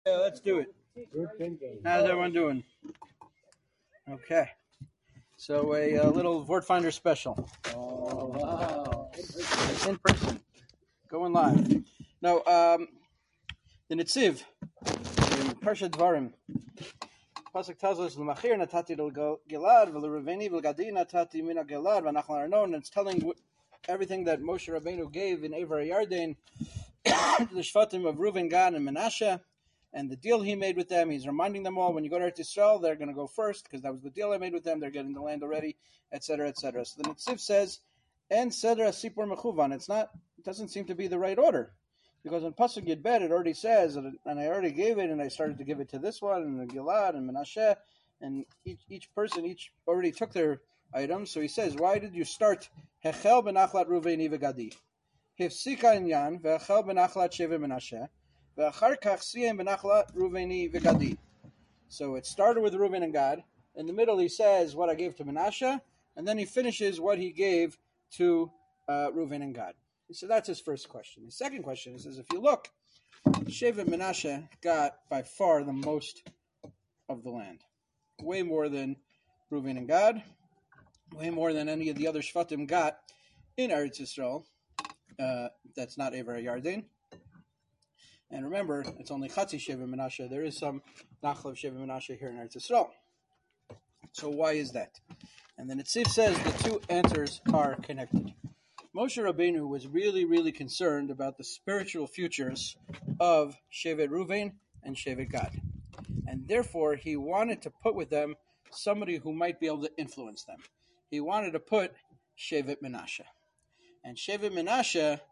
Yeah, let's do it. How's everyone doing? Okay. So a little Vort Finder special. Oh, wow. In person. Going live. No, the Netziv, in Parsha Dvarim, Pasuk tells us, L'machir natati Gilad, v'leruveni v'lgadi natati mina Gilad, v'nachal arnon, and it's telling everything that Moshe Rabbeinu gave in Ever Yarden to the Shvatim of Reuven, Gad, and Menashe, and the deal he made with them. He's reminding them all, when you go to Eretz Yisrael, they're going to go first, because that was the deal I made with them. They're getting the land already, etc., etc. So the Netziv says, En Seder Sipur Mechuvan. It doesn't seem to be the right order. Because in Pasuk Yud Bet, it already says, and I already gave it, and I started to give it to this one, and Gilad, and Menashe, and each person already took their items. So he says, why did you start Hechel Benachlat Ruveni V'Gadi? Hifsika Inyan, V'Echel Benachlat Sheva Menashe, V'Achar Kach Siyem Benachlat Ruveni V'Gadi. So it started with Reuven and Gad. In the middle, he says what I gave to Menashe, and then he finishes what he gave to Reuven and Gad. So that's his first question. His second question is, if you look, Shevet Menashe got by far the most of the land. Way more than Reuven and Gad. Way more than any of the other Shvatim got in Eretz Yisrael. That's not Ever Yarden. And remember, it's only Chatzi Shevet Menashe. There is some Nachal of Shevet Menashe here in Eretz Yisrael. So why is that? And then Netziv says the two answers are connected. Moshe Rabbeinu was really, really concerned about the spiritual futures of Shevet Ruvain and Shevet Gad. And therefore, he wanted to put with them somebody who might be able to influence them. He wanted to put Shevet Menashe. And Shevet Menashe,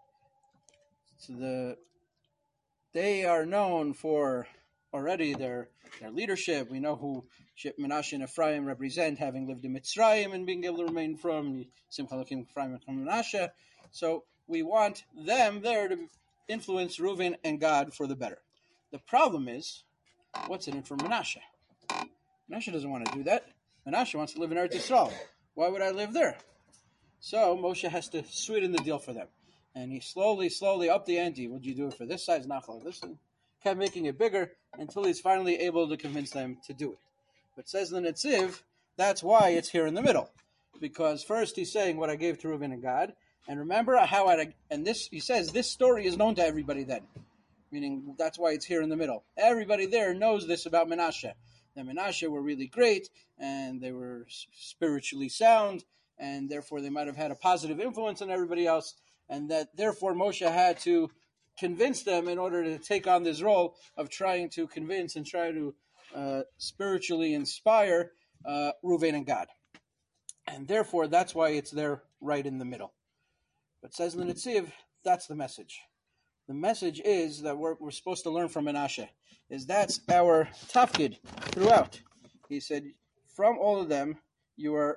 they are known for already their leadership. We know who Menashe and Ephraim represent, having lived in Mitzrayim and being able to remain from Simcha Elohim, Ephraim, and Menashe. So we want them there to influence Reuven and Gad for the better. The problem is, what's in it for Menashe? Menashe doesn't want to do that. Menashe wants to live in Eretz Yisrael. Why would I live there? So Moshe has to sweeten the deal for them. And he slowly upped the ante. Would you do it for this size nachal? This one? Kept making it bigger until he's finally able to convince them to do it. But says the Netziv, that's why it's here in the middle. Because first he's saying what I gave to Reuven and Gad. And remember how he says this story is known to everybody then. Meaning that's why it's here in the middle. Everybody there knows this about Menashe. The Menashe were really great, and they were spiritually sound, and therefore they might have had a positive influence on everybody else, and that therefore Moshe had to convince them in order to take on this role of trying to convince and try to spiritually inspire Reuven and Gad. And therefore, that's why it's there right in the middle. But says the Netziv, that's the message. The message is that we're supposed to learn from Menashe. That's our tafkid throughout. He said, from all of them, you are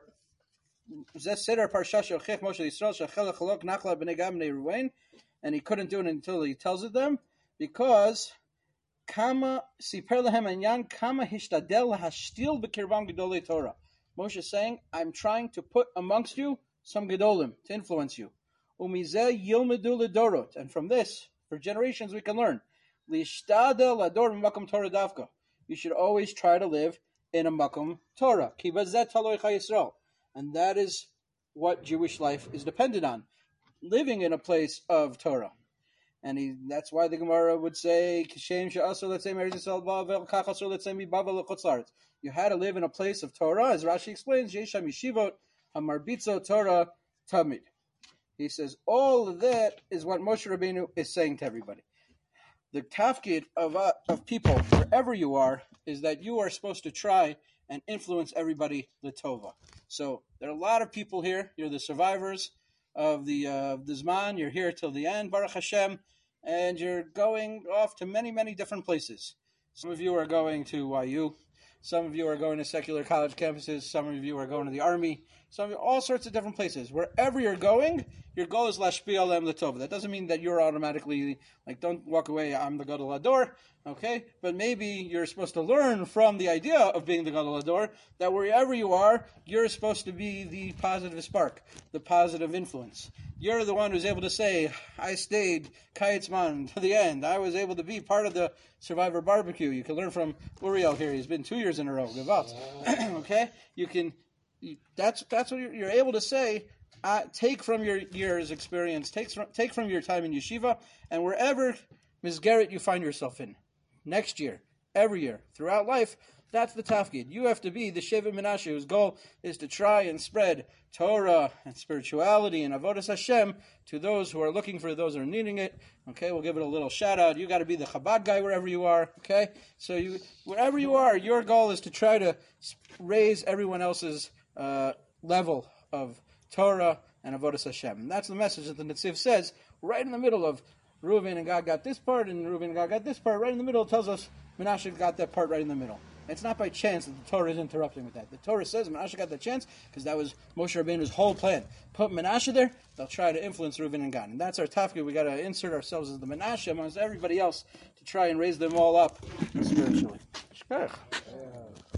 and he couldn't do it until he tells it them, because Moshe is saying, I'm trying to put amongst you some gedolim to influence you. And from this, for generations we can learn. You should always try to live in a makom Torah. And that is what Jewish life is dependent on. Living in a place of Torah. And that's why the Gemara would say, you had to live in a place of Torah. As Rashi explains, Yesham Yeshivot, Hamarbitzo Torah Tamid. He says, all of that is what Moshe Rabbeinu is saying to everybody. The tafkid of people, wherever you are, is that you are supposed to try and influence everybody l'tova. So there are a lot of people here. You're the survivors of the Zman. You're here till the end, Baruch Hashem, and you're going off to many, many different places. Some of you are going to YU. Some of you are going to secular college campuses. Some of you are going to the army. Some of you, all sorts of different places. Wherever you're going, your goal is lashpi alem l'tov. That doesn't mean that you're automatically, like, don't walk away, I'm the Gadol Hador, okay? But maybe you're supposed to learn from the idea of being the Gadol Hador, that wherever you are, you're supposed to be the positive spark, the positive influence. You're the one who's able to say, I stayed Kaitzman to the end. I was able to be part of the Survivor Barbecue. You can learn from Uriel here. He's been 2 years in a row. Gewalt. Okay? That's what you're able to say. Take from your year's experience. Take from your time in yeshiva. And wherever Mizgeret you find yourself in, next year, every year, throughout life, that's the tafkid. You have to be the Shevet Menashe, whose goal is to try and spread Torah and spirituality and avodas Hashem to those who are looking for it, those who are needing it. Okay, we'll give it a little shout out. You got to be the Chabad guy wherever you are. Okay, so wherever you are, your goal is to try to raise everyone else's level of Torah and avodas Hashem. And that's the message that the Netziv says right in the middle of Reuven and God got this part, and Reuven and God got this part. Right in the middle, it tells us Menashe got that part right in the middle. It's not by chance that the Torah is interrupting with that. The Torah says Menashe got that chance because that was Moshe Rabbeinu's whole plan. Put Menashe there, they'll try to influence Reuven and Gad. And that's our tafkid. We got to insert ourselves as the Menashe amongst everybody else to try and raise them all up spiritually.